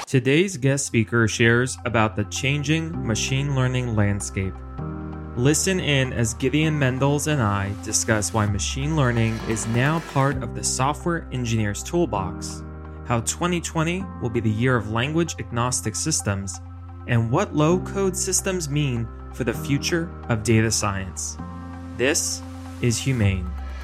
Today's guest speaker shares about the changing machine learning landscape. Listen in as Gideon Mendels and I discuss why machine learning is now part of the software engineer's toolbox, how 2020 will be the year of language agnostic systems, and what low-code systems mean for the future of data science. This is Humane.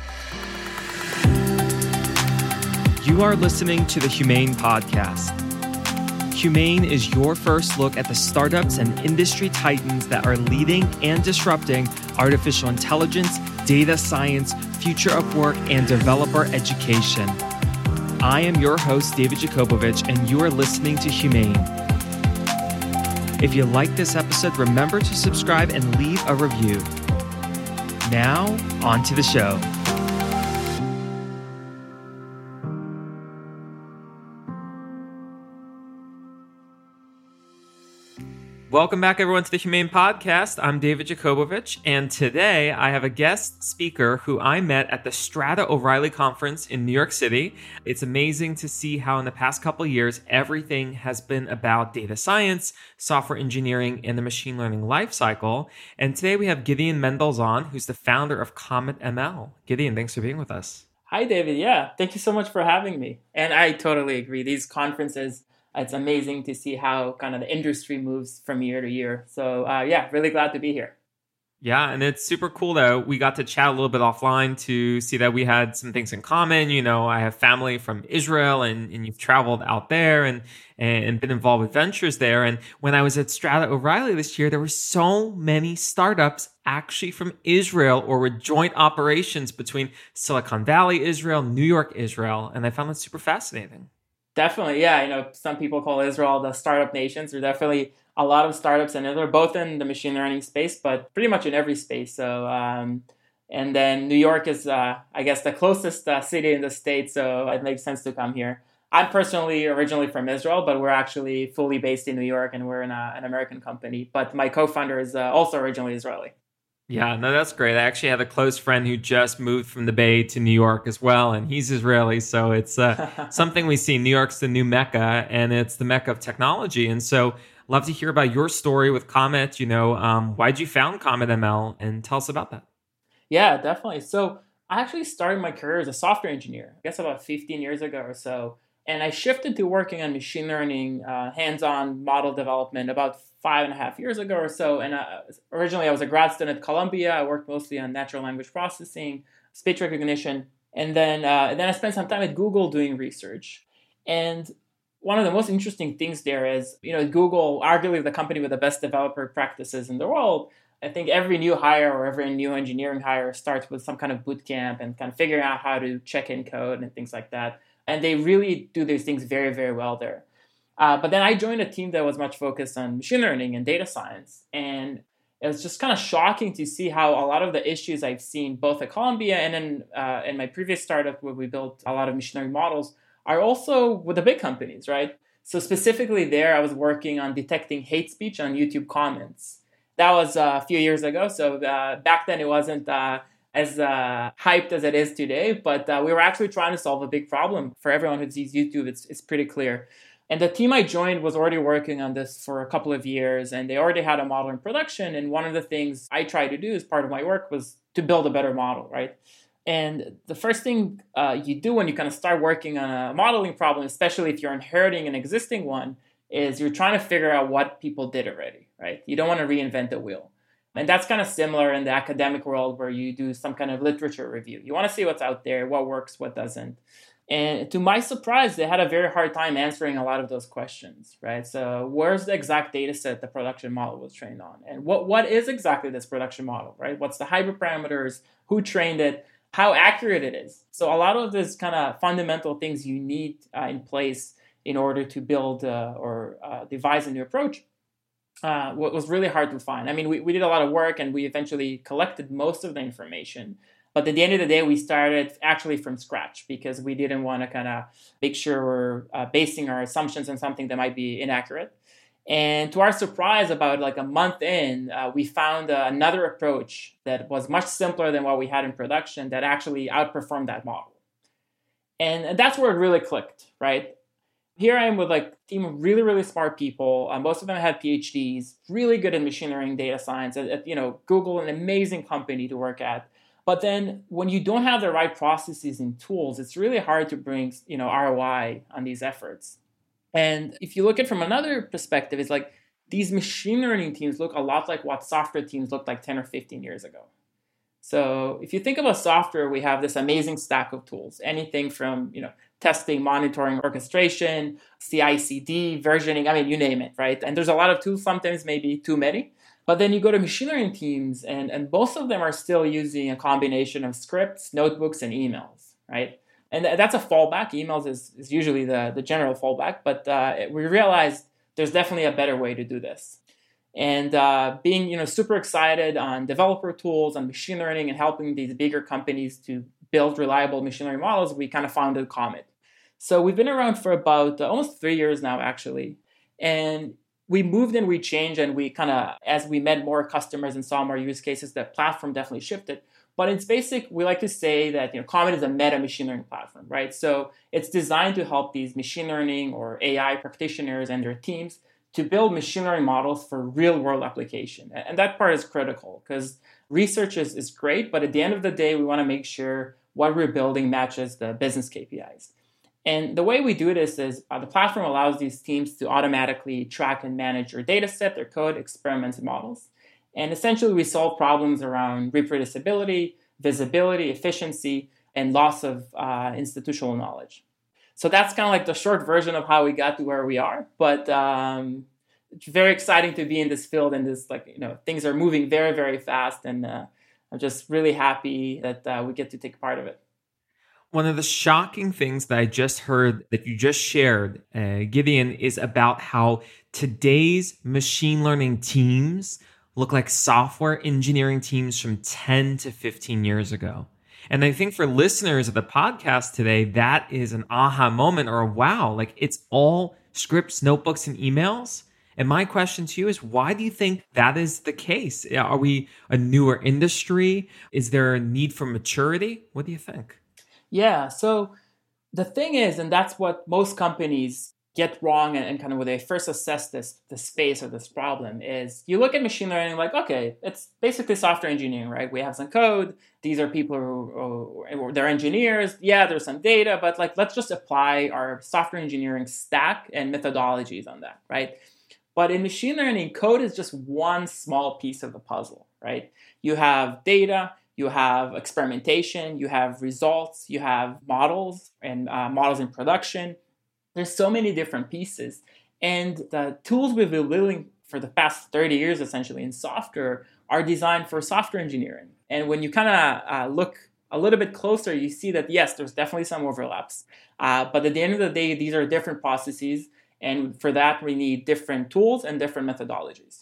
You are listening to the Humane Podcast. Humane is your first look at the startups and industry titans that are leading and disrupting artificial intelligence, data science, future of work, and developer education. I am your host, David Jakobovich, and you are listening to Humane. If you like this episode, remember to subscribe and leave a review. Now, on to the show. Welcome back, everyone, to the Humane Podcast. I'm David Jakobovich, and today I have a guest speaker who I met at the Strata O'Reilly Conference in New York City. It's amazing to see how in the past couple of years, everything has been about data science, software engineering, and the machine learning lifecycle. And today we have Gideon Mendels on, who's the founder of Comet ML. Gideon, thanks for being with us. Hi, David. Yeah, thank you so much for having me. And I totally agree. These conferences, it's amazing to see how kind of the industry moves from year to year. So really glad to be here. Yeah, and it's super cool that we got to chat a little bit offline to see that we had some things in common. You know, I have family from Israel and you've traveled out there and been involved with ventures there. And when I was at Strata O'Reilly this year, there were so many startups actually from Israel or with joint operations between Silicon Valley, Israel, New York, Israel. And I found that super fascinating. Definitely, yeah. Some people call Israel the startup nations. There are definitely a lot of startups in Israel, both in the machine learning space, but pretty much in every space. So, and then New York is, I guess, the closest city in the state, so it makes sense to come here. I'm personally originally from Israel, but we're actually fully based in New York, and we're in an American company. But my co-founder is also originally Israeli. Yeah, no, that's great. I actually have a close friend who just moved from the Bay to New York as well, and he's Israeli. So it's something we see. New York's the new Mecca, and it's the Mecca of technology. And so love to hear about your story with Comet. You know, why'd you found Comet ML, and tell us about that. Yeah, definitely. So I actually started my career as a software engineer, I guess about 15 years ago or so. And I shifted to working on machine learning, hands-on model development about 5.5 years ago or so. And originally I was a grad student at Columbia. I worked mostly on natural language processing, speech recognition. And then I spent some time at Google doing research. And one of the most interesting things there is, Google, arguably the company with the best developer practices in the world. I think every new hire or every new engineering hire starts with some kind of boot camp and kind of figuring out how to check in code and things like that. And they really do these things very, very well there. But then I joined a team that was much focused on machine learning and data science. And it was just kind of shocking to see how a lot of the issues I've seen both at Columbia and then in my previous startup where we built a lot of machine learning models are also with the big companies, right? So specifically there, I was working on detecting hate speech on YouTube comments. That was a few years ago. So back then it wasn't as hyped as it is today, but we were actually trying to solve a big problem. For everyone who sees YouTube, it's pretty clear. And the team I joined was already working on this for a couple of years, and they already had a model in production. And one of the things I tried to do as part of my work was to build a better model, right? And the first thing you do when you kind of start working on a modeling problem, especially if you're inheriting an existing one, is you're trying to figure out what people did already, right? You don't want to reinvent the wheel. And that's kind of similar in the academic world where you do some kind of literature review. You want to see what's out there, what works, what doesn't. And to my surprise, they had a very hard time answering a lot of those questions, right? So where's the exact data set the production model was trained on? And what is exactly this production model, right? What's the hyperparameters? Who trained it? How accurate it is? So a lot of these kind of fundamental things you need in place in order to build or devise a new approach. What was really hard to find. I mean, we did a lot of work and we eventually collected most of the information. But at the end of the day, we started actually from scratch because we didn't want to kind of make sure we're basing our assumptions on something that might be inaccurate. And to our surprise, about like a month in, we found another approach that was much simpler than what we had in production that actually outperformed that model. And that's where it really clicked, right? Here I am with like a team of really, really smart people. Most of them have PhDs, really good in machine learning, data science. Google, an amazing company to work at. But then when you don't have the right processes and tools, it's really hard to bring, ROI on these efforts. And if you look at it from another perspective, it's like these machine learning teams look a lot like what software teams looked like 10 or 15 years ago. So if you think about software, we have this amazing stack of tools, anything from, testing, monitoring, orchestration, CI/CD, versioning, you name it, right? And there's a lot of tools, sometimes maybe too many. But then you go to machine learning teams, and most of them are still using a combination of scripts, notebooks, and emails, right? And that's a fallback. Emails is usually the general fallback, but we realized there's definitely a better way to do this. And being super excited on developer tools, on machine learning, and helping these bigger companies to build reliable machine learning models, we kind of founded Comet. So we've been around for about almost 3 years now, actually. And we moved and we changed, and we kind of, as we met more customers and saw more use cases, the platform definitely shifted. But it's basic, we like to say that Comet is a meta machine learning platform, right? So it's designed to help these machine learning or AI practitioners and their teams to build machine learning models for real world application. And that part is critical because research is great, but at the end of the day, we want to make sure what we're building matches the business KPIs. And the way we do this is the platform allows these teams to automatically track and manage their data set, their code, experiments, and models. And essentially, we solve problems around reproducibility, visibility, efficiency, and loss of institutional knowledge. So that's kind of like the short version of how we got to where we are. But it's very exciting to be in this field, and things are moving very, very fast. And I'm just really happy that we get to take part of it. One of the shocking things that I just heard that you just shared, Gideon, is about how today's machine learning teams look like software engineering teams from 10 to 15 years ago. And I think for listeners of the podcast today, that is an aha moment or a wow, like it's all scripts, notebooks, and emails. And my question to you is, why do you think that is the case? Are we a newer industry? Is there a need for maturity? What do you think? Yeah, so the thing is, and that's what most companies get wrong and kind of when they first assess the space of this problem is you look at machine learning like, okay, it's basically software engineering, right? We have some code. These are people who they're engineers. Yeah, there's some data, but let's just apply our software engineering stack and methodologies on that, right? But in machine learning, code is just one small piece of the puzzle, right? You have data, you have experimentation, you have results, you have models and models in production. There's so many different pieces. And the tools we've been building for the past 30 years, essentially, in software are designed for software engineering. And when you kind of look a little bit closer, you see that, yes, there's definitely some overlaps. But at the end of the day, these are different processes. And for that, we need different tools and different methodologies.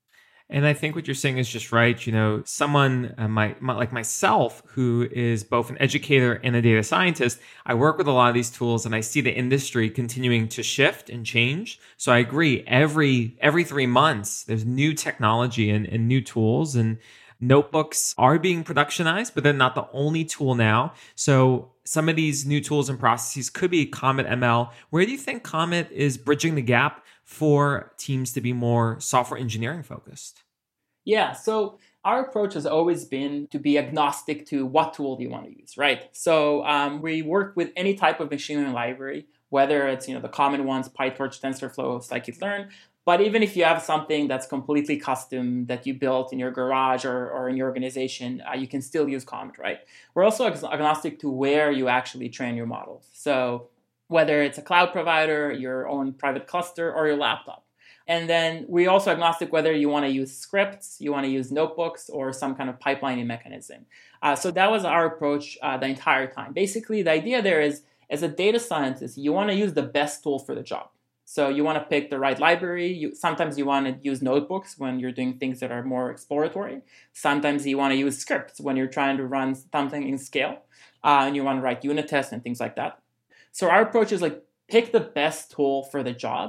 And I think what you're saying is just right. Someone like myself, who is both an educator and a data scientist, I work with a lot of these tools and I see the industry continuing to shift and change. So I agree. Every 3 months, there's new technology and new tools, and notebooks are being productionized, but they're not the only tool now. So some of these new tools and processes could be Comet ML. Where do you think Comet is bridging the gap for teams to be more software engineering focused? Yeah, so our approach has always been to be agnostic to what tool you want to use, right? So we work with any type of machine learning library, whether it's the common ones, PyTorch, TensorFlow, Scikit-learn. But even if you have something that's completely custom that you built in your garage or in your organization, you can still use Comet, right? We're also agnostic to where you actually train your models. So whether it's a cloud provider, your own private cluster, or your laptop. And then we also agnostic whether you want to use scripts, you want to use notebooks, or some kind of pipelining mechanism. So that was our approach the entire time. Basically, the idea there is, as a data scientist, you want to use the best tool for the job. So you want to pick the right library. Sometimes you want to use notebooks when you're doing things that are more exploratory. Sometimes you want to use scripts when you're trying to run something in scale. And you want to write unit tests and things like that. So our approach is pick the best tool for the job,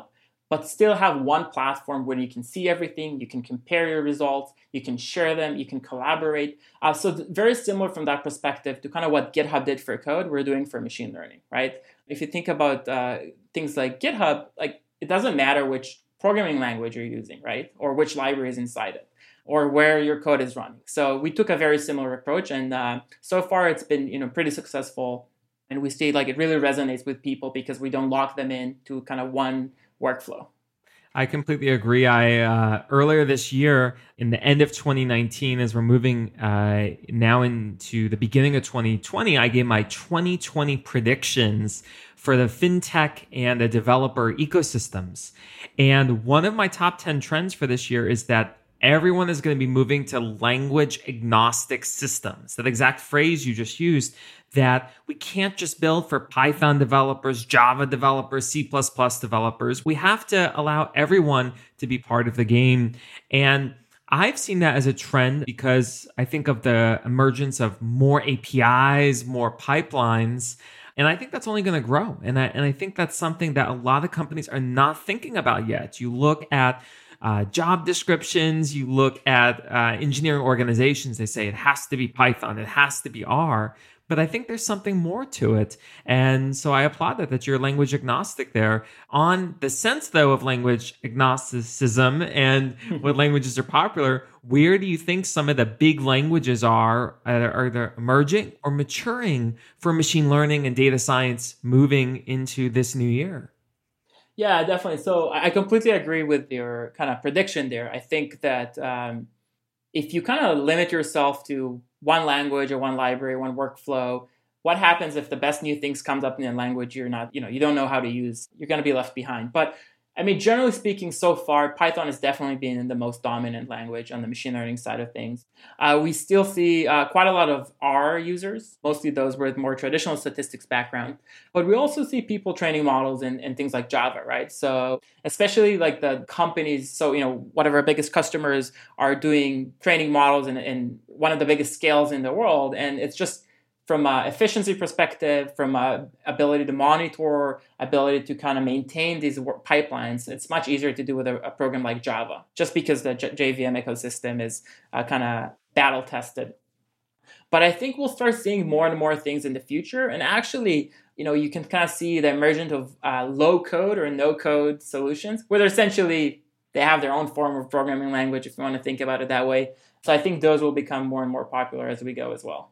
but still have one platform where you can see everything, you can compare your results, you can share them, you can collaborate. Very similar from that perspective to kind of what GitHub did for code, we're doing for machine learning, right? If you think about things like GitHub, like it doesn't matter which programming language you're using, right? Or which library is inside it, or where your code is running. So we took a very similar approach, and so far it's been pretty successful. And we see like it really resonates with people because we don't lock them in to kind of one workflow. I completely agree. I earlier this year, in the end of 2019, as we're moving now into the beginning of 2020, I gave my 2020 predictions for the fintech and the developer ecosystems. And one of my top 10 trends for this year is that everyone is going to be moving to language agnostic systems. That exact phrase you just used, that we can't just build for Python developers, Java developers, C++ developers. We have to allow everyone to be part of the game. And I've seen that as a trend because I think of the emergence of more APIs, more pipelines, and I think that's only going to grow. And I think that's something that a lot of companies are not thinking about yet. You look at job descriptions, you look at engineering organizations, they say it has to be Python, it has to be R. But I think there's something more to it. And so I applaud that you're language agnostic there. On the sense, though, of language agnosticism and what languages are popular, where do you think some of the big languages are they emerging or maturing for machine learning and data science moving into this new year? Yeah, definitely. So I completely agree with your kind of prediction there. I think that if you kind of limit yourself to one language or one library, one workflow, what happens if the best new things comes up in a language you don't know how to use? You're going to be left behind. But I mean, generally speaking, so far, Python has definitely been the most dominant language on the machine learning side of things. We still see quite a lot of R users, mostly those with more traditional statistics background. But we also see people training models in things like Java, right? So especially like the companies, so, one of our biggest customers are doing training models in one of the biggest scales in the world. And it's just from an efficiency perspective, from an ability to monitor, ability to kind of maintain these pipelines, it's much easier to do with a program like Java, just because the JVM ecosystem is kind of battle tested. But I think we'll start seeing more and more things in the future. And actually, you can kind of see the emergence of low code or no code solutions, where essentially they have their own form of programming language, if you want to think about it that way. So I think those will become more and more popular as we go as well.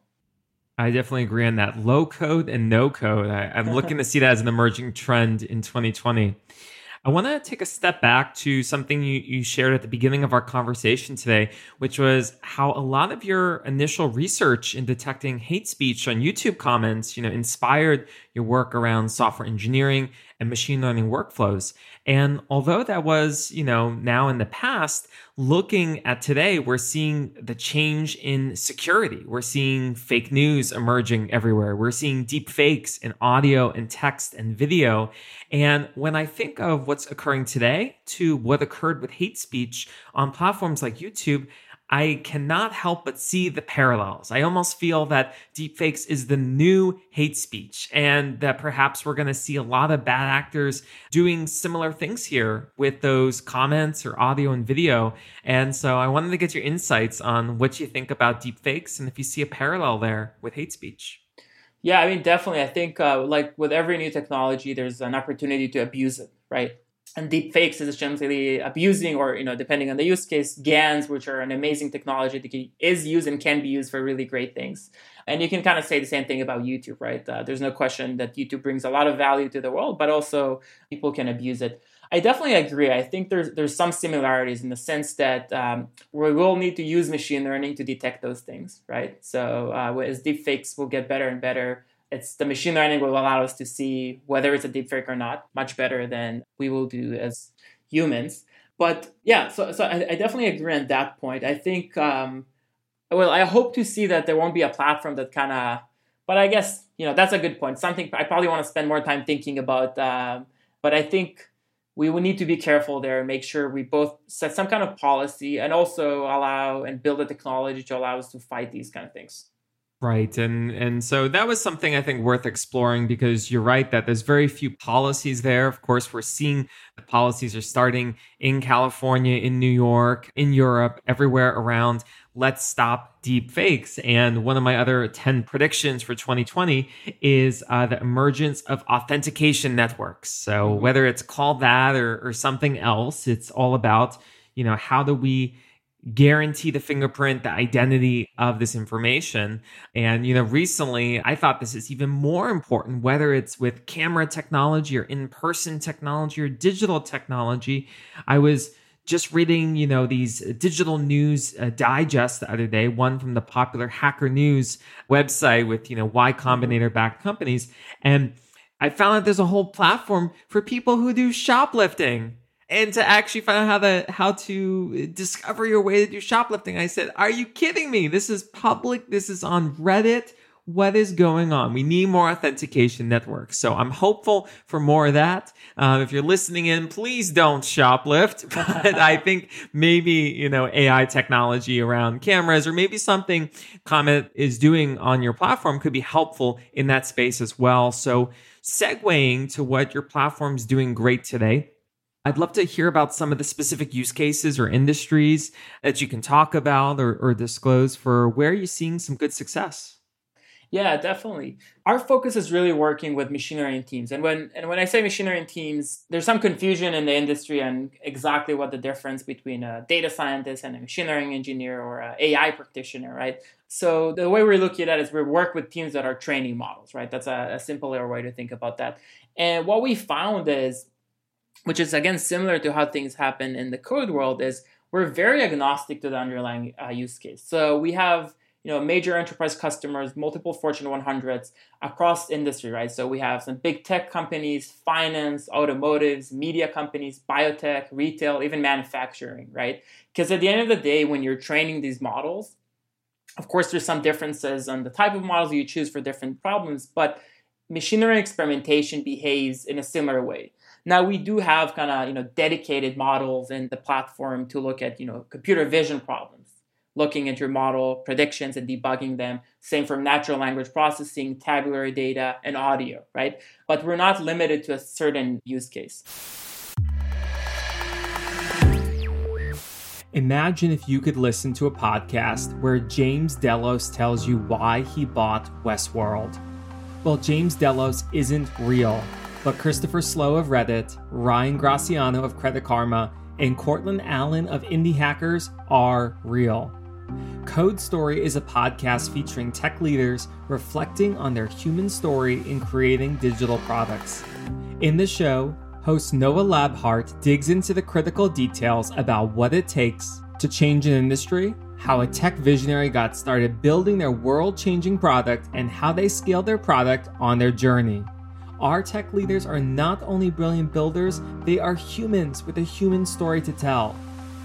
I definitely agree on that. Low code and no code. I'm looking to see that as an emerging trend in 2020. I want to take a step back to something you shared at the beginning of our conversation today, which was how a lot of your initial research in detecting hate speech on YouTube comments, inspired your work around software engineering and machine learning workflows. And although that was, now in the past, looking at today, we're seeing the change in security. We're seeing fake news emerging everywhere. We're seeing deep fakes in audio and text and video. And when I think of what's occurring today to what occurred with hate speech on platforms like YouTube, I cannot help but see the parallels. I almost feel that deepfakes is the new hate speech, and that perhaps we're going to see a lot of bad actors doing similar things here with those comments or audio and video. And so I wanted to get your insights on what you think about deepfakes and if you see a parallel there with hate speech. Yeah, I mean, definitely. I think like with every new technology, there's an opportunity to abuse it, right? And deepfakes is essentially abusing, or depending on the use case, GANs, which are an amazing technology that is used and can be used for really great things. And you can kind of say the same thing about YouTube, right? There's no question that YouTube brings a lot of value to the world, but also people can abuse it. I definitely agree. I think there's some similarities in the sense that we will need to use machine learning to detect those things, right? So as deepfakes will get better and better, it's the machine learning will allow us to see whether it's a deepfake or not much better than we will do as humans. But yeah, so I definitely agree on that point. I think, I hope to see that there won't be a platform that kind of, but I guess, that's a good point. Something I probably want to spend more time thinking about. But I think we will need to be careful there and make sure we both set some kind of policy and also allow and build a technology to allow us to fight these kind of things. Right. And so that was something I think worth exploring because you're right that there's very few policies there. Of course, we're seeing the policies are starting in California, in New York, in Europe, everywhere around. Let's stop deep fakes. And one of my other 10 predictions for 2020 is the emergence of authentication networks. So whether it's called that or something else, it's all about, how do we guarantee the fingerprint, the identity of this information. And, recently I thought this is even more important, whether it's with camera technology or in-person technology or digital technology. I was just reading, these digital news digests the other day, one from the popular Hacker News website with, Y Combinator backed companies. And I found that there's a whole platform for people who do shoplifting. And to actually find out how to discover your way to do shoplifting. I said, are you kidding me? This is public. This is on Reddit. What is going on? We need more authentication networks. So I'm hopeful for more of that. If you're listening in, please don't shoplift. But I think maybe, AI technology around cameras or maybe something Comet is doing on your platform could be helpful in that space as well. So segueing to what your platform's doing great today, I'd love to hear about some of the specific use cases or industries that you can talk about or disclose for where you're seeing some good success. Yeah, definitely. Our focus is really working with machine learning teams. And when I say machine learning teams, there's some confusion in the industry on exactly what the difference between a data scientist and a machine learning engineer or an AI practitioner, right? So the way we're looking at it is we work with teams that are training models, right? That's a simpler way to think about that. And what we found is, which is, again, similar to how things happen in the code world, is we're very agnostic to the underlying use case. So we have, major enterprise customers, multiple Fortune 100s across industry, right? So we have some big tech companies, finance, automotives, media companies, biotech, retail, even manufacturing, right? Because at the end of the day, when you're training these models, of course, there's some differences on the type of models you choose for different problems, but machine learning experimentation behaves in a similar way. Now, we do have kind of, dedicated models in the platform to look at, computer vision problems, looking at your model predictions and debugging them. Same for natural language processing, tabular data, and audio, right? But we're not limited to a certain use case. Imagine if you could listen to a podcast where James Delos tells you why he bought Westworld. Well, James Delos isn't real. But Christopher Slow of Reddit, Ryan Graciano of Credit Karma, and Cortland Allen of Indie Hackers are real. Code Story is a podcast featuring tech leaders reflecting on their human story in creating digital products. In the show, host Noah Labhart digs into the critical details about what it takes to change an industry, how a tech visionary got started building their world-changing product, and how they scaled their product on their journey. Our tech leaders are not only brilliant builders, they are humans with a human story to tell.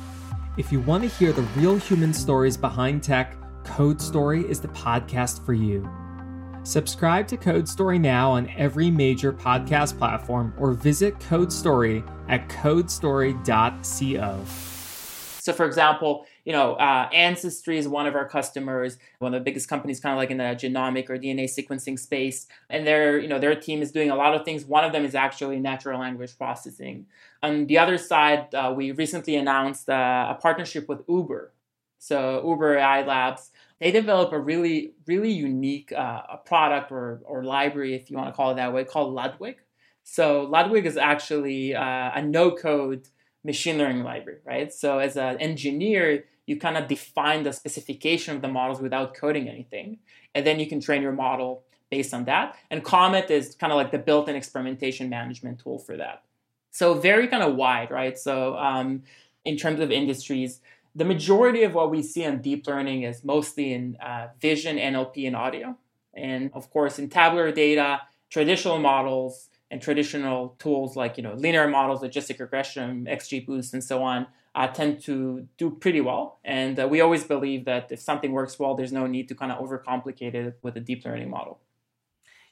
If you want to hear the real human stories behind tech, Code Story is the podcast for you. Subscribe to Code Story now on every major podcast platform or visit Code Story at codestory.co. So for example, Ancestry is one of our customers, one of the biggest companies kind of like in the genomic or DNA sequencing space. And their team is doing a lot of things. One of them is actually natural language processing. On the other side, we recently announced a partnership with Uber. So Uber AI Labs, they develop a really, really unique product or library, if you want to call it that way, called Ludwig. So Ludwig is actually a no-code machine learning library, right? So as an engineer, you kind of define the specification of the models without coding anything. And then you can train your model based on that. And Comet is kind of like the built-in experimentation management tool for that. So very kind of wide, right? So in terms of industries, the majority of what we see on deep learning is mostly in vision, NLP, and audio. And of course, in tabular data, traditional models and traditional tools like linear models, logistic regression, XGBoost, and so on tend to do pretty well. And we always believe that if something works well, there's no need to kind of overcomplicate it with a deep learning model.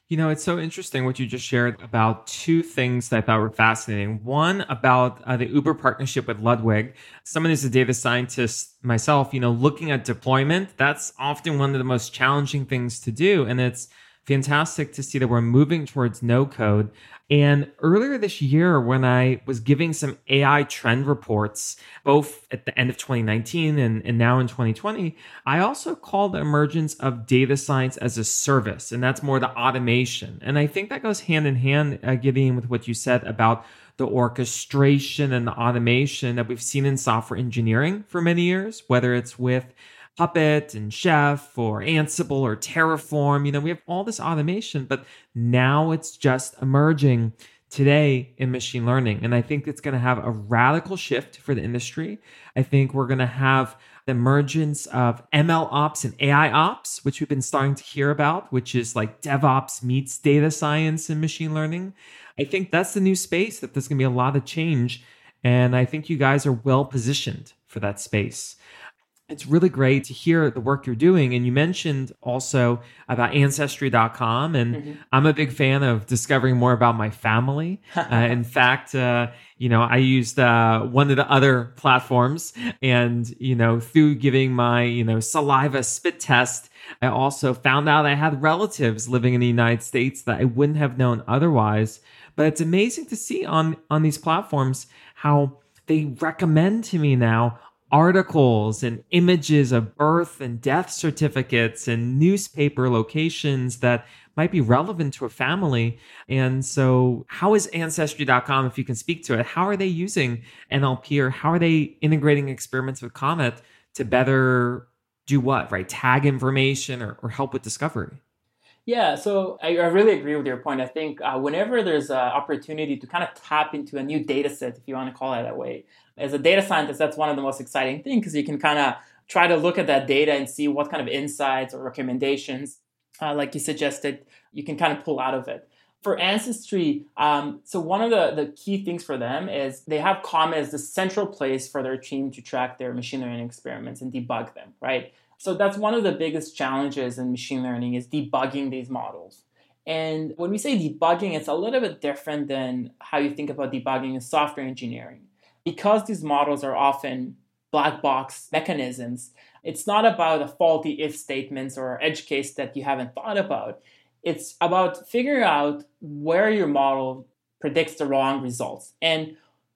It's so interesting what you just shared about two things that I thought were fascinating. One about the Uber partnership with Ludwig. Someone who's a data scientist myself, looking at deployment, that's often one of the most challenging things to do. And it's fantastic to see that we're moving towards no code. And earlier this year, when I was giving some AI trend reports, both at the end of 2019 and now in 2020, I also called the emergence of data science as a service, and that's more the automation. And I think that goes hand in hand, Gideon, with what you said about the orchestration and the automation that we've seen in software engineering for many years, whether it's with Puppet and Chef or Ansible or Terraform. We have all this automation, but now it's just emerging today in machine learning. And I think it's going to have a radical shift for the industry. I think we're going to have the emergence of ML ops and AI ops, which we've been starting to hear about, which is like DevOps meets data science and machine learning. I think that's the new space, that there's going to be a lot of change. And I think you guys are well positioned for that space. It's really great to hear the work you're doing. And you mentioned also about Ancestry.com. And I'm a big fan of discovering more about my family. In fact, I used one of the other platforms. And, through giving my, saliva spit test, I also found out I had relatives living in the United States that I wouldn't have known otherwise. But it's amazing to see on these platforms how they recommend to me now articles and images of birth and death certificates and newspaper locations that might be relevant to a family. And so how is Ancestry.com, if you can speak to it, how are they using NLP, or how are they integrating experiments with Comet to better do what, right? Tag information or help with discovery? Yeah, so I really agree with your point. I think whenever there's an opportunity to kind of tap into a new data set, if you want to call it that way, as a data scientist, that's one of the most exciting things, because you can kind of try to look at that data and see what kind of insights or recommendations, like you suggested, you can kind of pull out of it. For Ancestry, so one of the key things for them is they have Comet as the central place for their team to track their machine learning experiments and debug them, right? So that's one of the biggest challenges in machine learning, is debugging these models. And when we say debugging, it's a little bit different than how you think about debugging in software engineering. Because these models are often black box mechanisms, it's not about a faulty if statements or edge case that you haven't thought about. It's about figuring out where your model predicts the wrong results. And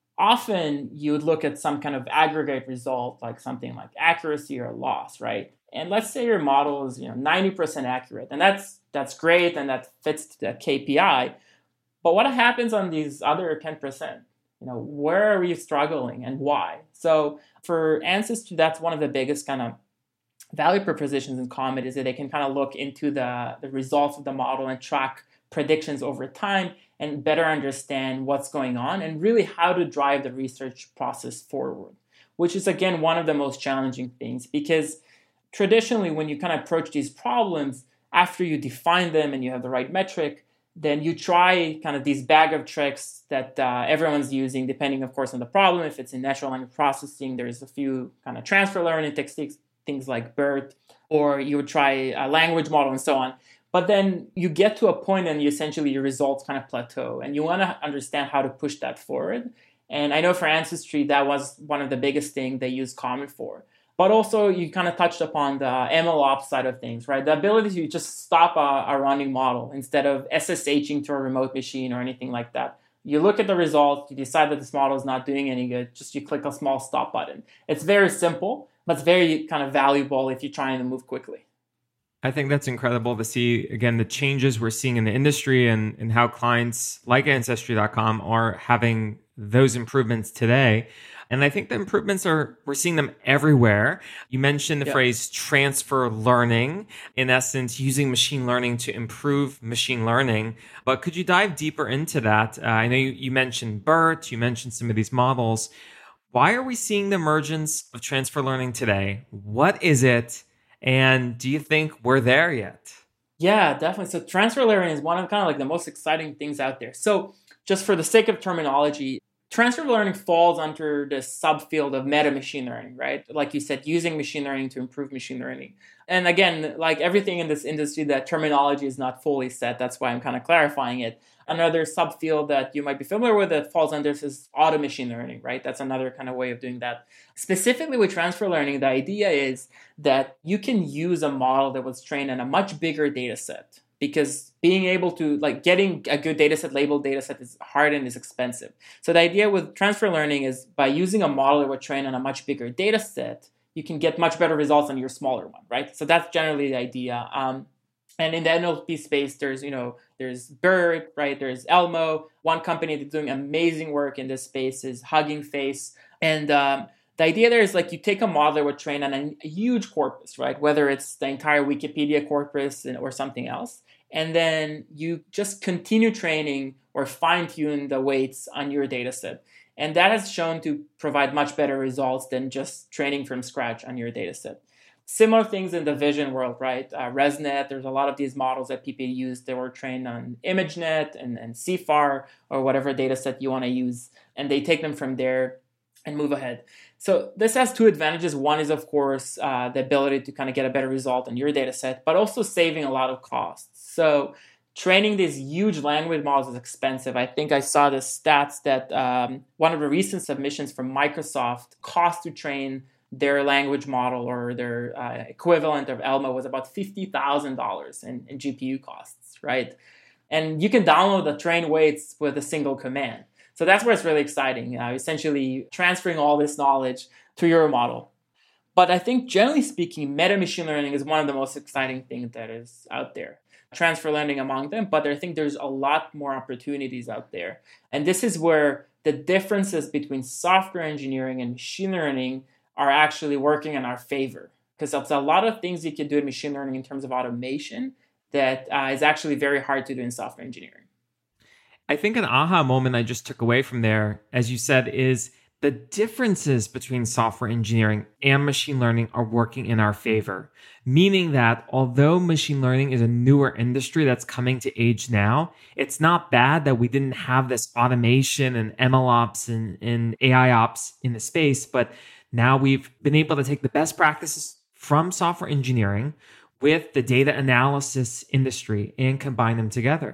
often you would look at some kind of aggregate result, like something like accuracy or loss, right? And let's say your model is 90% accurate, and that's great, and that fits the KPI. But what happens on these other 10%? Where are we struggling and why? So for Ancestry, that's one of the biggest kind of value propositions in Comet, is that they can kind of look into the results of the model and track predictions over time and better understand what's going on and really how to drive the research process forward, which is, again, one of the most challenging things, because traditionally when you kind of approach these problems, after you define them and you have the right metric, then you try kind of these bag of tricks that everyone's using, depending, of course, on the problem. If it's in natural language processing, there's a few kind of transfer learning techniques, things like BERT, or you would try a language model and so on. But then you get to a point and your results kind of plateau, and you want to understand how to push that forward. And I know for Ancestry, that was one of the biggest things they used Comet for. But also, you kind of touched upon the MLOps side of things, right? The ability to just stop a running model instead of SSHing to a remote machine or anything like that. You look at the results, you decide that this model is not doing any good, just you click a small stop button. It's very simple, but it's very kind of valuable if you're trying to move quickly. I think that's incredible to see, again, the changes we're seeing in the industry and how clients like Ancestry.com are having those improvements today. And I think the improvements we're seeing them everywhere. You mentioned the phrase transfer learning, in essence, using machine learning to improve machine learning. But could you dive deeper into that? I know you mentioned BERT, you mentioned some of these models. Why are we seeing the emergence of transfer learning today? What is it? And do you think we're there yet? Yeah, definitely. So transfer learning is one of kind of like the most exciting things out there. So just for the sake of terminology, transfer learning falls under the subfield of meta machine learning, right? Like you said, using machine learning to improve machine learning. And again, like everything in this industry, that terminology is not fully set. That's why I'm kind of clarifying it. Another subfield that you might be familiar with that falls under this is auto machine learning, right? That's another kind of way of doing that. Specifically with transfer learning, the idea is that you can use a model that was trained on a much bigger data set, because being able to, like, getting a good data set, labeled data set, is hard and is expensive. So the idea with transfer learning is by using a model that was trained on a much bigger data set, you can get much better results on your smaller one, right? So that's generally the idea. And in the NLP space, there's BERT, right? There's Elmo. One company that's doing amazing work in this space is Hugging Face. And the idea there is, like, you take a model that was trained on a huge corpus, right? Whether it's the entire Wikipedia corpus or something else. And then you just continue training or fine-tune the weights on your data set. And that has shown to provide much better results than just training from scratch on your data set. Similar things in the vision world, right? ResNet, there's a lot of these models that people use that were trained on ImageNet and CFAR or whatever data set you want to use. And they take them from there and move ahead. So this has two advantages. One is, of course, the ability to kind of get a better result on your data set, but also saving a lot of costs. So training these huge language models is expensive. I think I saw the stats that one of the recent submissions from Microsoft cost to train their language model or their equivalent of Elmo was about $50,000 in GPU costs, right? And you can download the train weights with a single command. So that's where it's really exciting, essentially transferring all this knowledge to your model. But I think generally speaking, meta machine learning is one of the most exciting things that is out there. Transfer learning among them, but I think there's a lot more opportunities out there. And this is where the differences between software engineering and machine learning are actually working in our favor. Because there's a lot of things you can do in machine learning in terms of automation that is actually very hard to do in software engineering. I think an aha moment I just took away from there, as you said, is the differences between software engineering and machine learning are working in our favor. Meaning that although machine learning is a newer industry that's coming to age now, it's not bad that we didn't have this automation and MLOps and AI ops in the space, but now we've been able to take the best practices from software engineering with the data analysis industry and combine them together.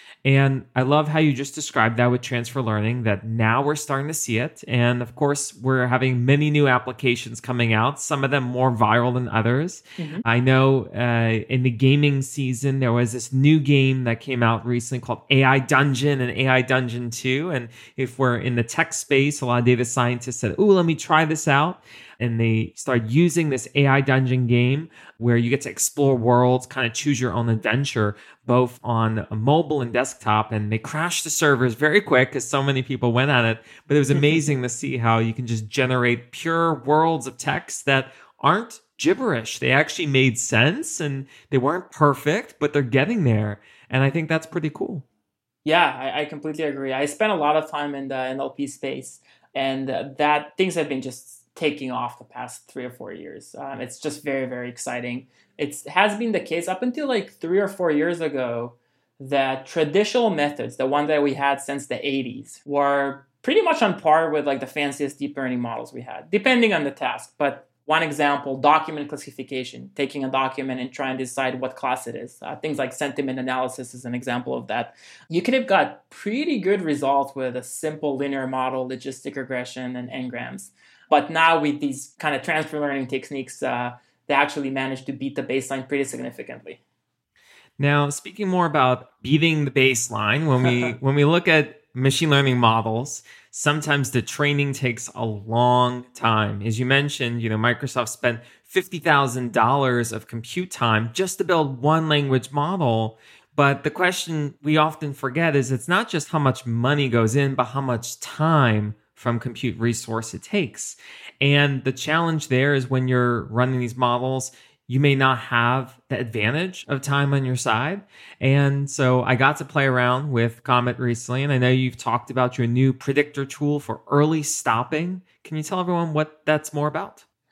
And I love how you just described that with transfer learning, that now we're starting to see it. And of course, we're having many new applications coming out, some of them more viral than others. Mm-hmm. I know in the gaming season, there was this new game that came out recently called AI Dungeon and AI Dungeon 2. And if we're in the tech space, a lot of data scientists said, "Ooh, let me try this out." And they started using this AI Dungeon game where you get to explore worlds, kind of choose your own adventure, both on a mobile and desktop. And they crashed the servers very quick because so many people went at it. But it was amazing to see how you can just generate pure worlds of text that aren't gibberish. They actually made sense and they weren't perfect, but they're getting there. And I think that's pretty cool. Yeah, I completely agree. I spent a lot of time in the NLP space, and that things have been just taking off the past 3 or 4 years. It's just very, very exciting. It has been the case up until like 3 or 4 years ago that traditional methods, the one that we had since the 80s, were pretty much on par with like the fanciest deep learning models we had, depending on the task. But one example, document classification, taking a document and trying to decide what class it is. Things like sentiment analysis is an example of that. You could have got pretty good results with a simple linear model, logistic regression, and n-grams. But now with these kind of transfer learning techniques, they actually managed to beat the baseline pretty significantly. Now, speaking more about beating the baseline, when we look at machine learning models, sometimes the training takes a long time. As you mentioned, Microsoft spent $50,000 of compute time just to build one language model. But the question we often forget is it's not just how much money goes in, but how much time from compute resource it takes. And the challenge there is when you're running these models, you may not have the advantage of time on your side. And so I got to play around with Comet recently, and I know you've talked about your new predictor tool for early stopping. Can you tell everyone what that's more about?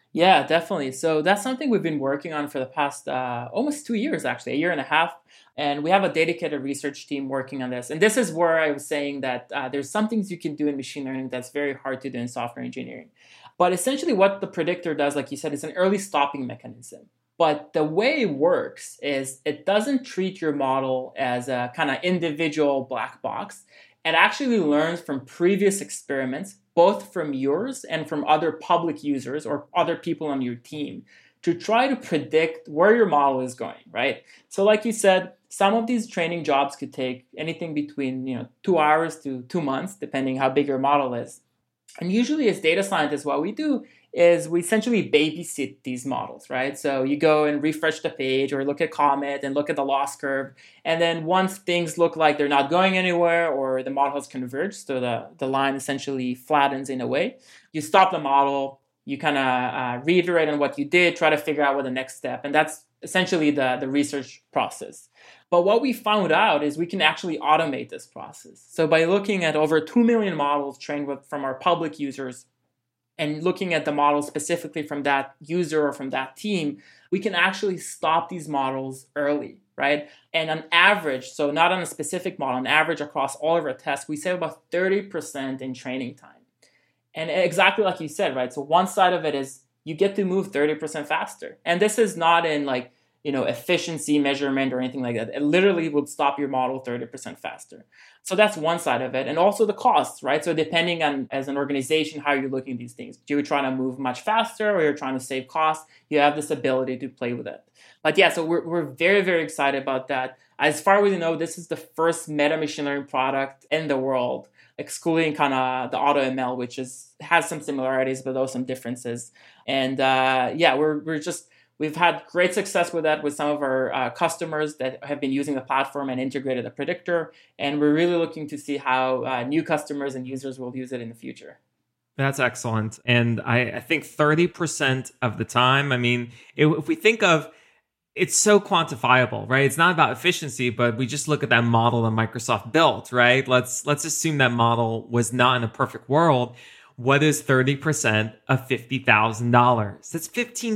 Yeah, definitely. So that's something we've been working on for the past almost 2 years, actually, a year and a half. And we have a dedicated research team working on this. And this is where I was saying that there's some things you can do in machine learning that's very hard to do in software engineering. But essentially, what the predictor does, like you said, is an early stopping mechanism. But the way it works is it doesn't treat your model as a kind of individual black box. It actually learns from previous experiments, both from yours and from other public users or other people on your team, to try to predict where your model is going, right? So like you said, some of these training jobs could take anything between 2 hours to 2 months, depending how big your model is. And usually as data scientists, what we do is we essentially babysit these models, right? So you go and refresh the page or look at Comet and look at the loss curve. And then once things look like they're not going anywhere or the model has converged, so the line essentially flattens in a way, you stop the model, you kind of reiterate on what you did, try to figure out what the next step. And that's essentially the research process. But what we found out is we can actually automate this process. So by looking at over 2 million models trained from our public users and looking at the model specifically from that user or from that team, we can actually stop these models early, right? And on average, so not on a specific model, on average across all of our tests, we save about 30% in training time. And exactly like you said, right? So one side of it is you get to move 30% faster. And this is not in efficiency measurement or anything like that. It literally would stop your model 30% faster. So that's one side of it. And also the costs, right? So depending on, as an organization, how you're looking at these things, do you trying to move much faster or you're trying to save costs? You have this ability to play with it. But yeah, so we're very, very excited about that. As far as we know, this is the first meta machine learning product in the world, excluding kind of the AutoML, which has some similarities, but also some differences. And we've had great success with that with some of our customers that have been using the platform and integrated a predictor. And we're really looking to see how new customers and users will use it in the future. That's excellent. And I think 30% of the time, I mean, if we think of, it's so quantifiable, right? It's not about efficiency, but we just look at that model that Microsoft built, right? Let's assume that model was not in a perfect world. What is 30% of $50,000? That's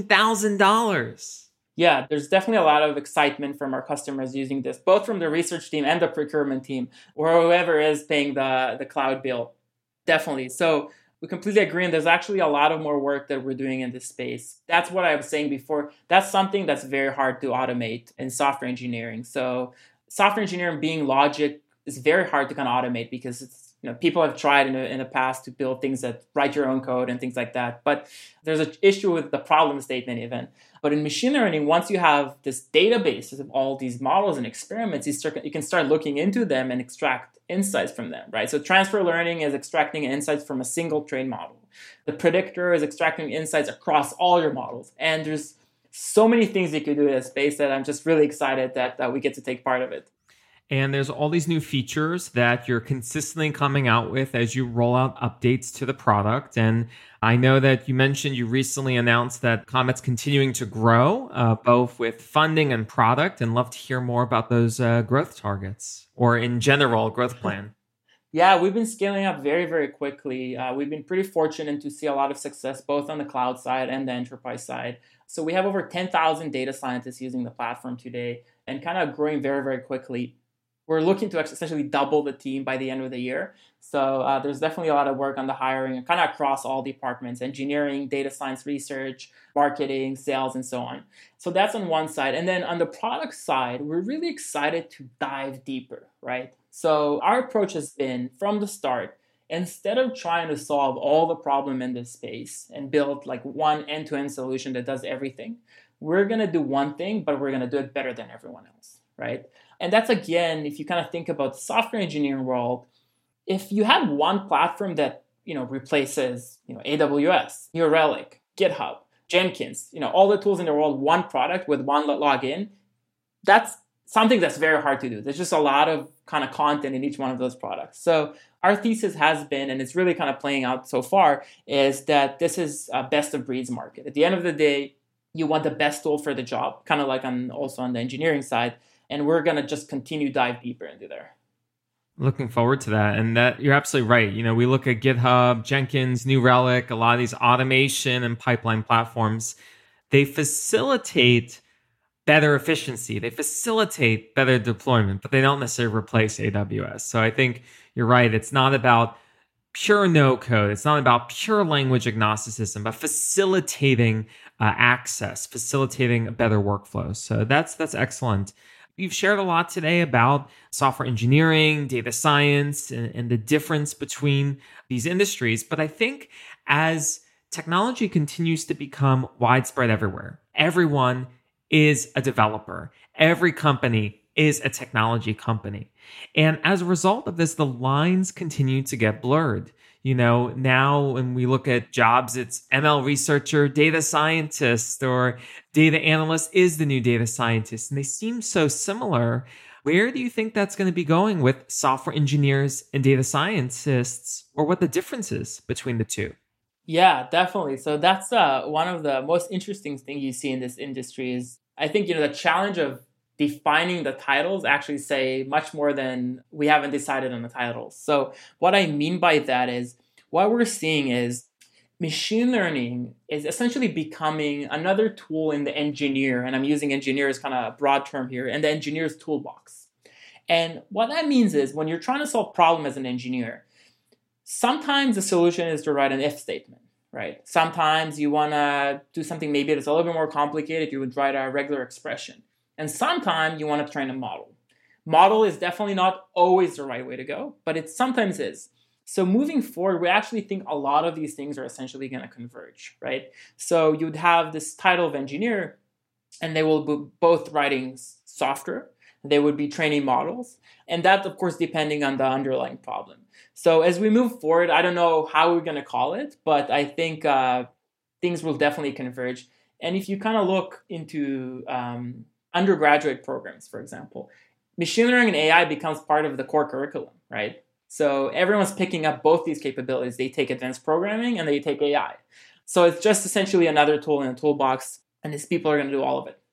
$15,000. Yeah, there's definitely a lot of excitement from our customers using this, both from the research team and the procurement team, or whoever is paying the cloud bill. Definitely. So we completely agree. And there's actually a lot of more work that we're doing in this space. That's what I was saying before. That's something that's very hard to automate in software engineering. So software engineering being logic is very hard to kind of automate because people have tried in the past to build things that write your own code and things like that. But there's an issue with the problem statement even. But in machine learning, once you have this database of all these models and experiments, you can start looking into them and extract insights from them, right? So transfer learning is extracting insights from a single trained model. The predictor is extracting insights across all your models. And there's so many things you could do in this space that I'm just really excited that we get to take part of it. And there's all these new features that you're consistently coming out with as you roll out updates to the product. And I know that you mentioned you recently announced that Comet's continuing to grow, both with funding and product, and love to hear more about those growth targets or in general growth plan. Yeah, we've been scaling up very, very quickly. We've been pretty fortunate to see a lot of success both on the cloud side and the enterprise side. So we have over 10,000 data scientists using the platform today and kind of growing very, very quickly. We're looking to essentially double the team by the end of the year. So there's definitely a lot of work on the hiring and kind of across all departments, engineering, data science research, marketing, sales, and so on. So that's on one side. And then on the product side, we're really excited to dive deeper, right? So our approach has been from the start, instead of trying to solve all the problem in this space and build like one end-to-end solution that does everything, we're going to do one thing, but we're going to do it better than everyone else, right? And that's, again, if you kind of think about the software engineering world, if you have one platform that, replaces, AWS, New Relic, GitHub, Jenkins, all the tools in the world, one product with one login, that's something that's very hard to do. There's just a lot of kind of content in each one of those products. So our thesis has been, and it's really kind of playing out so far, is that this is a best of breeds market. At the end of the day, you want the best tool for the job, kind of like also on the engineering side. And we're going to just continue dive deeper into there. Looking forward to that. And that you're absolutely right. We look at GitHub, Jenkins, New Relic, a lot of these automation and pipeline platforms. They facilitate better efficiency. They facilitate better deployment, but they don't necessarily replace AWS. So I think you're right. It's not about pure no code. It's not about pure language agnosticism, but facilitating access, facilitating a better workflow. So that's excellent. You've shared a lot today about software engineering, data science, and the difference between these industries. But I think as technology continues to become widespread everywhere, everyone is a developer. Every company is a technology company. And as a result of this, the lines continue to get blurred. Now when we look at jobs, it's ML researcher, data scientist, or data analyst is the new data scientist. And they seem so similar. Where do you think that's going to be going with software engineers and data scientists, or what the difference is between the two? Yeah, definitely. So that's one of the most interesting things you see in this industry is, I think, the challenge of defining the titles actually say much more than we haven't decided on the titles. So what I mean by that is what we're seeing is machine learning is essentially becoming another tool in the engineer, and I'm using engineer as kind of a broad term here, and the engineer's toolbox. And what that means is when you're trying to solve a problem as an engineer, sometimes the solution is to write an if statement, right? Sometimes you want to do something maybe that's a little bit more complicated. You would write a regular expression. And sometimes you want to train a model. Model is definitely not always the right way to go, but it sometimes is. So moving forward, we actually think a lot of these things are essentially going to converge, right? So you'd have this title of engineer, and they will be both writing software. They would be training models. And that, of course, depending on the underlying problem. So as we move forward, I don't know how we're going to call it, but I think things will definitely converge. And if you kind of look into undergraduate programs, for example, machine learning and AI becomes part of the core curriculum, right? So everyone's picking up both these capabilities. They take advanced programming and they take AI. So it's just essentially another tool in a toolbox, and these people are going to do all of it.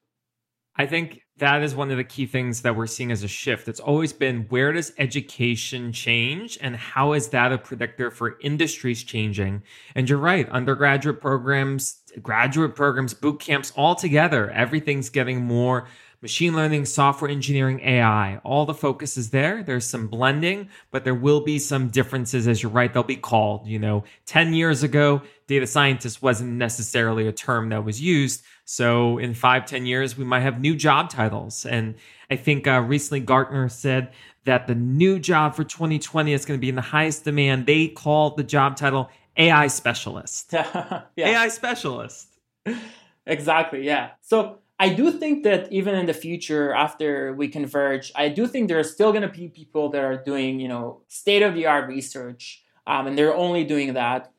I think that is one of the key things that we're seeing as a shift. It's always been, where does education change and how is that a predictor for industries changing? And you're right, undergraduate programs, graduate programs, boot camps, all together, everything's getting more machine learning, software engineering, AI. All the focus is there. There's some blending, but there will be some differences, as you're right, they'll be called. 10 years ago, data scientist wasn't necessarily a term that was used. So in 5-10 years, we might have new job titles. And I think recently Gartner said that the new job for 2020 is going to be in the highest demand. They called the job title AI specialist. Yeah. AI specialist. Exactly, yeah. So I do think that even in the future, after we converge, I do think there are still going to be people that are doing, state-of-the-art research, and they're only doing that.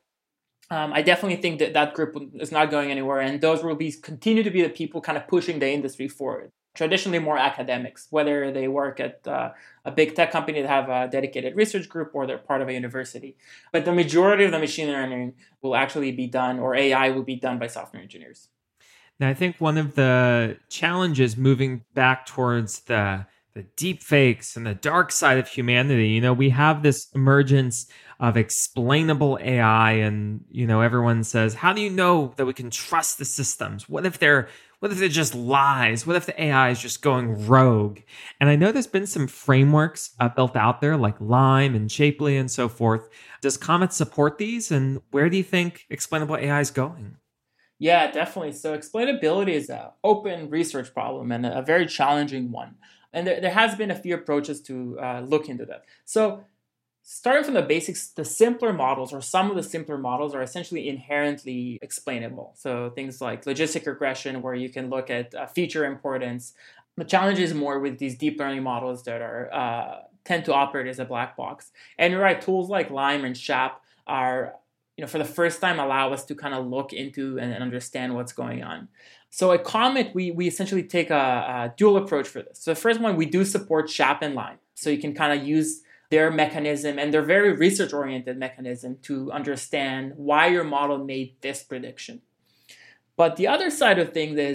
I definitely think that group is not going anywhere, and those will continue to be the people kind of pushing the industry forward. Traditionally, more academics, whether they work at a big tech company that have a dedicated research group or they're part of a university. But the majority of the machine learning will actually be done, or AI will be done by software engineers. Now, I think one of the challenges moving back towards the deep fakes and the dark side of humanity, we have this emergence of explainable AI, and everyone says, how do you know that we can trust the systems? What if they're just lies? What if the AI is just going rogue? And I know there's been some frameworks built out there like Lime and Shapely and so forth. Does Comet support these? And where do you think explainable AI is going? Yeah, definitely. So explainability is an open research problem and a very challenging one. And there has been a few approaches to look into that. So starting from the basics, the simpler models, or some of the simpler models, are essentially inherently explainable. So things like logistic regression, where you can look at feature importance. The challenge is more with these deep learning models that are tend to operate as a black box. And you're right, tools like Lime and SHAP are, for the first time, allow us to kind of look into and understand what's going on. So at Comet, we essentially take a dual approach for this. So the first one, we do support SHAP and Lime. So you can kind of use their mechanism and their very research-oriented mechanism to understand why your model made this prediction. But the other side of things is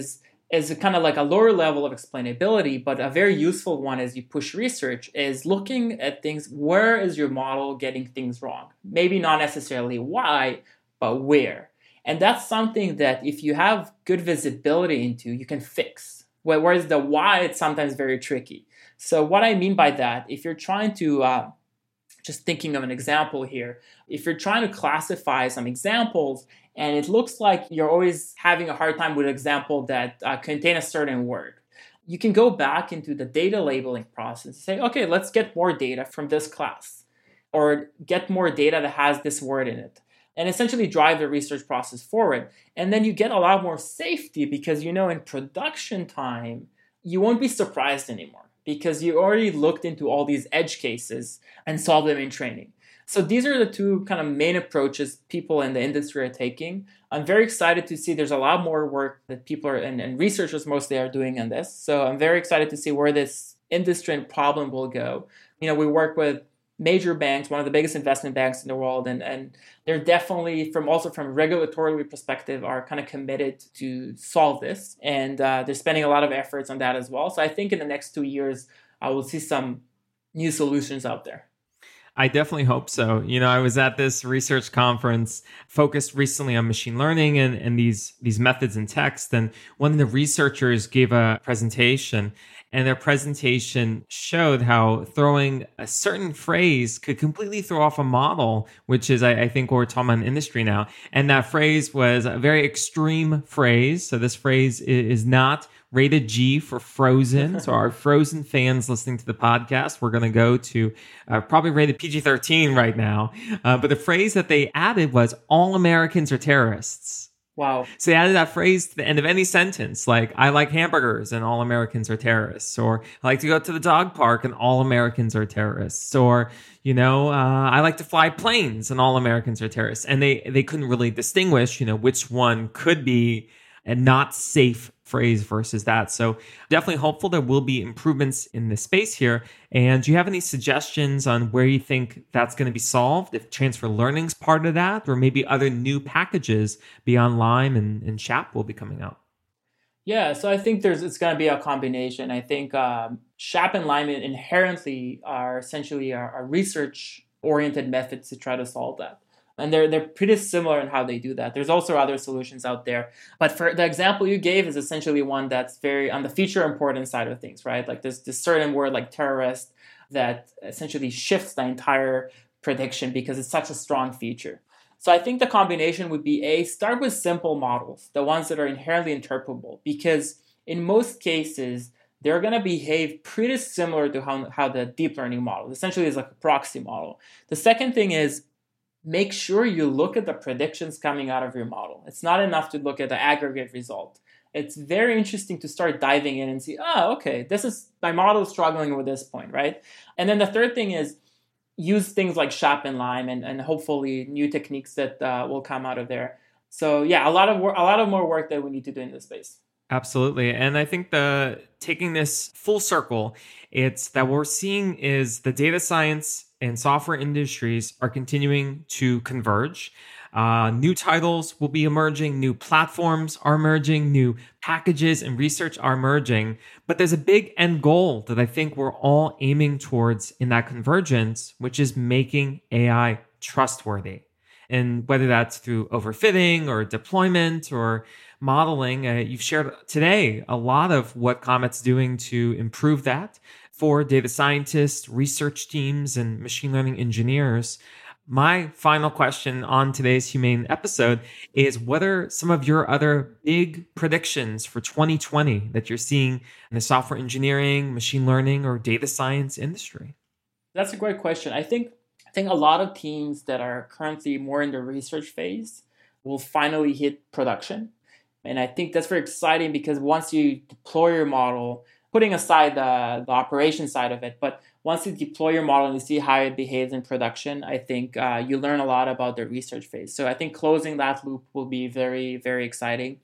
is kind of like a lower level of explainability, but a very useful one as you push research is looking at things. Where is your model getting things wrong? Maybe not necessarily why, but where. And that's something that if you have good visibility into, you can fix. Whereas the why, it's sometimes very tricky. So what I mean by that, if you're trying to, just thinking of an example here, if you're trying to classify some examples and it looks like you're always having a hard time with an example that contain a certain word, you can go back into the data labeling process and say, okay, let's get more data from this class or get more data that has this word in it, and essentially drive the research process forward. And then you get a lot more safety because in production time, you won't be surprised anymore because you already looked into all these edge cases and solved them in training. So these are the two kind of main approaches people in the industry are taking. I'm very excited to see there's a lot more work that people are, and researchers mostly are doing on this. So I'm very excited to see where this industry and problem will go. We work with major banks, one of the biggest investment banks in the world, and they're definitely from regulatory perspective are kind of committed to solve this, and they're spending a lot of efforts on that as well. So I think in the next 2 years, I will see some new solutions out there. I definitely hope so. I was at this research conference focused recently on machine learning and these methods in text. And one of the researchers gave a presentation, and their presentation showed how throwing a certain phrase could completely throw off a model, which is, I think, what we're talking about in industry now. And that phrase was a very extreme phrase. So this phrase is not rated G for Frozen. So our Frozen fans listening to the podcast, we're going to go to probably rated PG-13 right now. But the phrase that they added was all Americans are terrorists. Wow. So they added that phrase to the end of any sentence, like I like hamburgers and all Americans are terrorists, or I like to go to the dog park and all Americans are terrorists, or, I like to fly planes and all Americans are terrorists. And they couldn't really distinguish, which one could be a not safe phrase versus that. So definitely hopeful there will be improvements in this space here. And do you have any suggestions on where you think that's going to be solved? If transfer learning's part of that, or maybe other new packages beyond Lime and SHAP will be coming out? Yeah, so I think it's going to be a combination. I think SHAP and Lime inherently are essentially are research-oriented methods to try to solve that. And they're pretty similar in how they do that. There's also other solutions out there. But for the example you gave is essentially one that's very on the feature importance side of things, right? Like there's this certain word like terrorist that essentially shifts the entire prediction because it's such a strong feature. So I think the combination would be start with simple models, the ones that are inherently interpretable, because in most cases, they're going to behave pretty similar to how the deep learning model essentially is like a proxy model. The second thing is, make sure you look at the predictions coming out of your model. It's not enough to look at the aggregate result. It's very interesting to start diving in and see, okay, my model is struggling with this point, right? And then the third thing is use things like SHAP and Lime and hopefully new techniques that will come out of there. So yeah, a lot of more work that we need to do in this space. Absolutely. And I think taking this full circle, it's that what we're seeing is the data science and software industries are continuing to converge. New titles will be emerging, new platforms are emerging, new packages and research are emerging. But there's a big end goal that I think we're all aiming towards in that convergence, which is making AI trustworthy. And whether that's through overfitting or deployment or modeling, you've shared today a lot of what Comet's doing to improve that for data scientists, research teams, and machine learning engineers. My final question on today's Humane episode is what are some of your other big predictions for 2020 that you're seeing in the software engineering, machine learning, or data science industry? That's a great question. I think a lot of teams that are currently more in the research phase will finally hit production. And I think that's very exciting because once you deploy your model, putting aside the operation side of it, but once you deploy your model and you see how it behaves in production, I think you learn a lot about the research phase. So I think closing that loop will be very, very exciting.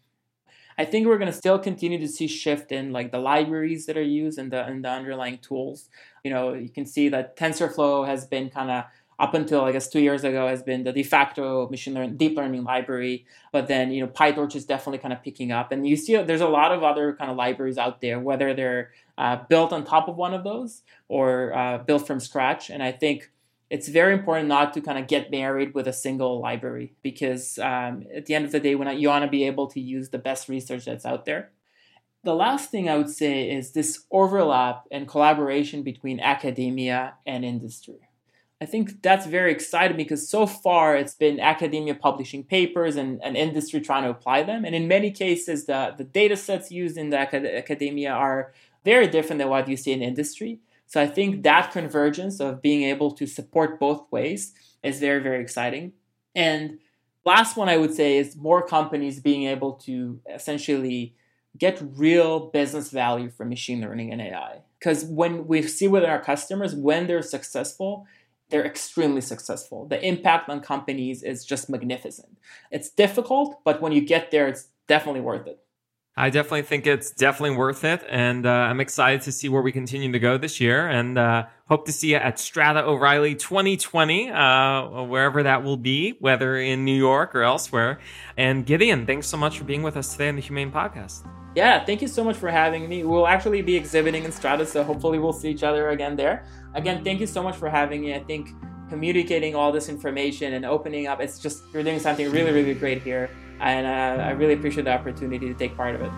I think we're going to still continue to see shift in like the libraries that are used and the underlying tools. You can see that TensorFlow has been kind of up until, I guess, 2 years ago has been the de facto deep learning library. But then, PyTorch is definitely kind of picking up. And you see there's a lot of other kind of libraries out there, whether they're built on top of one of those or built from scratch. And I think it's very important not to kind of get married with a single library because at the end of the day, you want to be able to use the best research that's out there. The last thing I would say is this overlap and collaboration between academia and industry. I think that's very exciting because so far it's been academia publishing papers and industry trying to apply them. And in many cases, the data sets used in the academia are very different than what you see in industry. So I think that convergence of being able to support both ways is very, very exciting. And last one I would say is more companies being able to essentially get real business value from machine learning and AI. Because when we see with our customers, when they're successful, they're extremely successful. The impact on companies is just magnificent. It's difficult, but when you get there, it's definitely worth it. I definitely think it's definitely worth it. And I'm excited to see where we continue to go this year and hope to see you at Strata O'Reilly 2020, wherever that will be, whether in New York or elsewhere. And Gideon, thanks so much for being with us today on the Humane Podcast. Yeah, thank you so much for having me. We'll actually be exhibiting in Strata, so hopefully we'll see each other again there. Again, thank you so much for having me. I think communicating all this information and opening up, you're doing something really, really great here. And I really appreciate the opportunity to take part of it.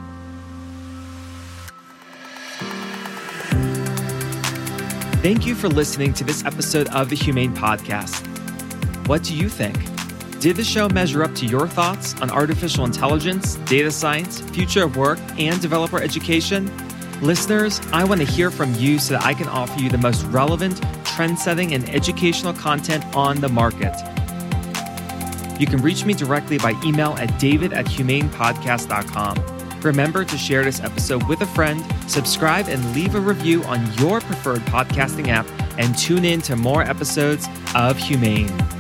Thank you for listening to this episode of the Humane Podcast. What do you think? Did the show measure up to your thoughts on artificial intelligence, data science, future of work, and developer education? Listeners, I want to hear from you so that I can offer you the most relevant, trend-setting, and educational content on the market. You can reach me directly by email at david@humanepodcast.com. Remember to share this episode with a friend, subscribe and leave a review on your preferred podcasting app, and tune in to more episodes of Humane.